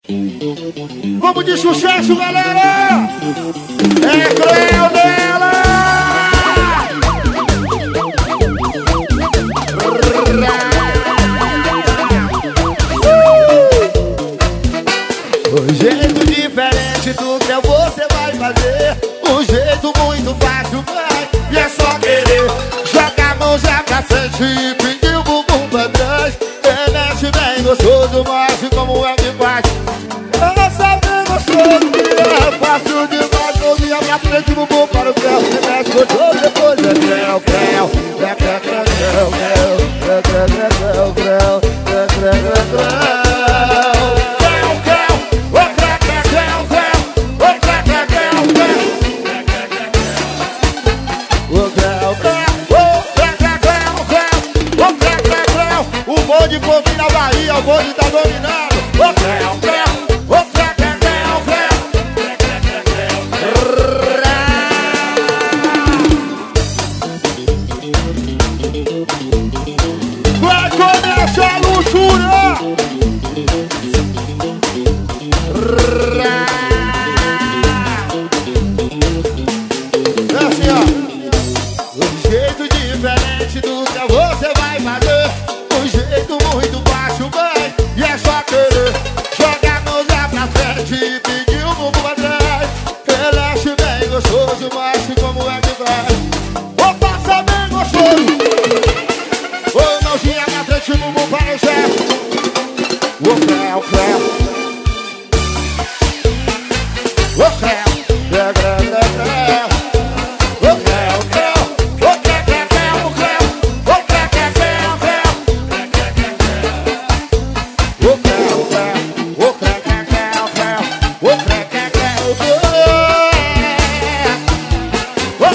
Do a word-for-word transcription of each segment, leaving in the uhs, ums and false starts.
Vamos de sucesso, galera! É Cleo dela! Um jeito diferente do que você vai fazer, um jeito muito fácil, vai. E é só querer, joga a mão já pra frente e pedir o bumbum pra trás. Remete bem gostoso, mostre como é que faz. Essa bem gostoso, que é fácil demais. Ouvia pra frente, bumbum para o céu. Remete gostoso, depois é creu, creu. É creu, creu, creu, creu. É creu, creu, creu, creu. É creu, creu, creu. O bonde convida na Bahia, o bonde tá dominado. Ô creu, creu, ô creu, creu, creu. Vai começar a luxúria. É assim, ó. Um jeito diferente do que você vai fazer, um jeito muito baixo, vai. E é só querer, joga a mão lá pra frente e pedir o bumbum pra trás. Relaxe bem gostoso, mostre como é que vai. Ou passa bem gostoso, ou mãozinha pra frente, bumbum para o céu. Ô creu, creu. Ô creu, creu, creu, creu. Ô creu, creu. Ô creu, creu, creu, ô creu. Ô creu, creu, creu, creu. Ô creu, creu. Ô creu, creu, creu, creu. Ô creu, creu, creu, creu. Ô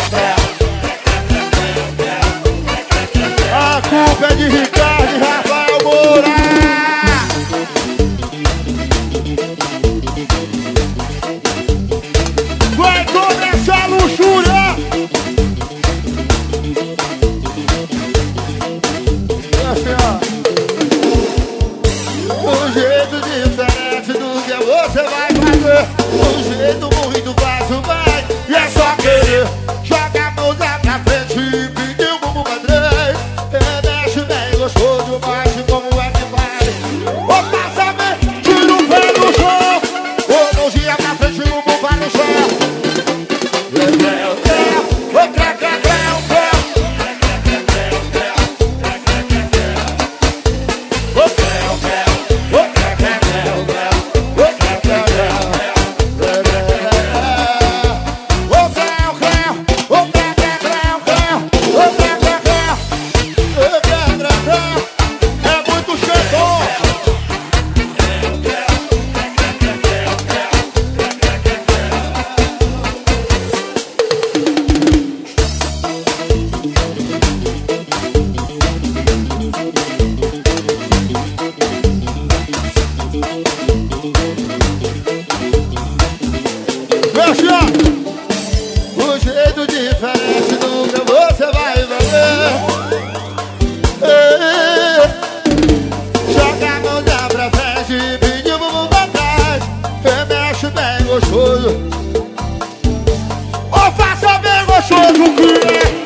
creu, creu. A culpa é de Ricardo e Rafael Moura. Vai começar a luxúria. Assim, ó. Um jeito diferente do que você vai fazer, um jeito muito fácil, vai. E é só querer, joga a mão lá pra frente e pedir o bumbum pra trás. Remexe bem gostoso, mas como é que vai? Ô passa bem, tira o pé do chão. Ô mãozinha pra frente, o bumbum para no chão. Fecha! Um jeito diferente do que você vai fazer. Joga a mão lá pra frente e pedir o bumbum pra trás. Remexe bem gostoso, ou faça bem gostoso, que é.